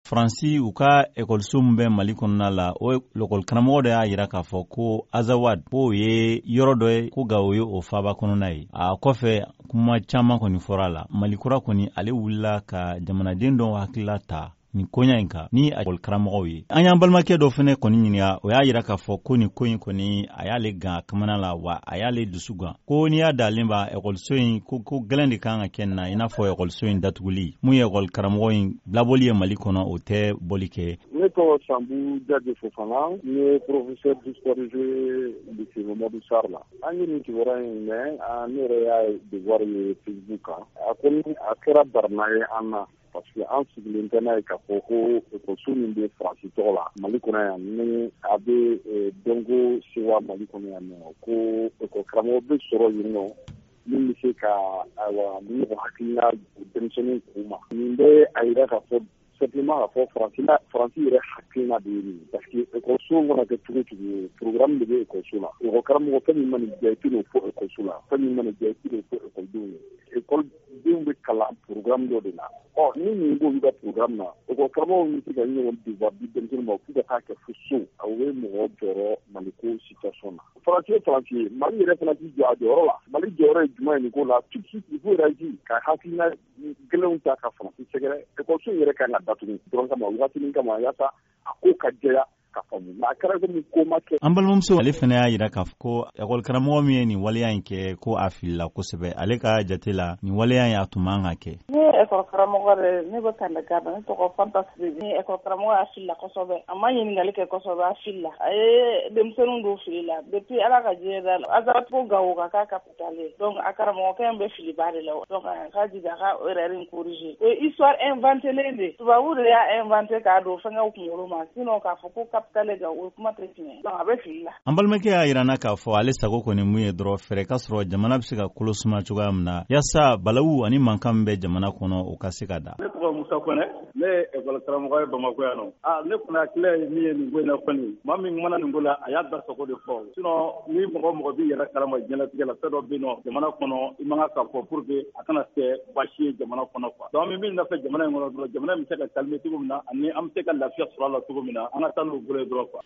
Faransi u ka ekɔliso min bɛ Mali kɔnɔna la o lɔkɔli karamɔgɔ de y'a yira k'a fɔ ko Azawad k'o ye yɔrɔ dɔ ye ko ga o ye o faaba kɔnɔna ye. A kɔfɛ kuma caman kɔni fɔra a la. Mali kura kɔni ale wulila ka jamanaden dɔw hakilila ta nin koɲa in kan ni ekɔli karamɔgɔw ye. An y'an balimakɛ dɔ fana kɔni ɲininka o y'a yira k'a fɔ ko nin ko in kɔni a y'ale gan kamana la wa a y'ale dusu gan ko n'i y'a dalen ba ekɔliso in ko gɛlɛn de kan ka kɛ na i n'a fɔ ekɔliso in datuguli mun ye ekɔli karamɔgɔ in labɔli ye Mali kɔnɔ o tɛ bɔli kɛ. Ne tɔgɔ Sambu Dade Fofana, ne ye professeur d'histoire géo lycée Mamadou Sarr la. An ye nin kibaruya in mɛn, ne yɛrɛ y'a devoir ye Facebook kan. A kɔni a kɛra barina ye an na. Parce que an sigilen tɛ n'a ye k'a fɔ ko ekɔliso min bɛ Faransi tɔgɔ la Mali kɔnɔ yan ni a bɛ dɔnko sewa Mali kɔnɔ yan nɔ ko ekɔli karamɔgɔ bɛ sɔrɔ yen nɔ min bɛ se ka mɔgɔ hakilina denmisɛnnin k'u ma. Nin bɛ a yira k'a fɔ simplement k'a fɔ Faransi yɛrɛ hakilina de ye nin parce que ekɔliso mana kɛ cogo cogo programme de bɛ ekɔliso la. Ekɔli karamɔgɔ fɛn min mana diya i tɛ n'o fɔ ekɔliso la, fɛn min mana diya i tɛ n'o fɔ ekɔlidenw ye. Ekɔlidenw bɛ kalan programme dɔ de la. Ni nin b'olu ka programme na, ekɔli karamɔgɔw bɛ se ka ɲɔgɔn devoir di denmisɛnnin ma f'u ka taa kɛ fo so, a bɛ mɔgɔ jɔyɔrɔ Mali ko situation na. Faransi ye Faransi ye, Mali yɛrɛ fana t'i jɔ a jɔyɔrɔ la. Mali jɔyɔrɔ ye jumɛn ye nin ko la? Tout de suite il faut réagir ka hakilina gɛlɛnw ta ka Faransi sɛgɛrɛ. Ekɔliso yɛrɛ kan ka datugu dɔrɔn kama wagatinin kama yaasa a ko ka jɛya ka faamu. Mais a kɛra komi ko ma kɛ. An balimamuso ale fana y'a yira k'a fɔ ko ekɔli karamɔgɔ min ye nin waleya in kɛ ko a filila kosɛbɛ. Ale ka jate la nin waleya in a tun man ka kɛ. Ne ye ekɔli karamɔgɔ de ne bɛ Kandaka ne tɔgɔ Fanta Sidibe. Ni ekɔli karamɔgɔ a filila kosɛbɛ. A ma ɲininkali kɛ kosɛbɛ a filila. A ye denmisɛnninw don fili la. Depuis Ala ka diɲɛ da la. Azawad ko Gawo ka k'a capitale ye. Donc a karamɔgɔkɛ in bɛ filiba de la. Donc a ka jija a ka erreur in corriger. O ye histoire inventée de. Tubabu de y'a inventé k'a don fɛnkɛw kunkolo ma. Sinon k'a fɔ ko capitale Gawo o kuma tɛ tiɲɛ. Donc a bɛ fili la. An balimakɛ y'a yira k'a fɔ ale sago kɔni mun ye dɔrɔn fɛrɛ ka sɔrɔ jamana bɛ se ka kolo suma cogoya min na yaasa balawu ani mankan min bɛ jamana kɔnɔ o ka se ka da. Ne tɔgɔ Musa Kɔnɛ, ne ye ekɔli karamɔgɔ ye Bamakɔ yan nɔ. Ne kɔni hakili ye min ye nin ko in na kɔni, maa min mana nin ko la a y'a da sago de fɔ. Sinon ni mɔgɔ b'i yɛrɛ kalama diɲɛlatigɛ la fɛn dɔ bɛ yen nɔ jamana kɔnɔ i man ka fɔ pour que a kana kɛ baasi ye jamana kɔnɔ quoi. Donc an bɛ min nɔfɛ jamana in kɔnɔ dɔrɔn jamana in bɛ se ka calmer cogo min na ani an bɛ se ka lafiya sɔrɔ a la cogo min na an ka taa n'o bolo ye dɔrɔn quoi.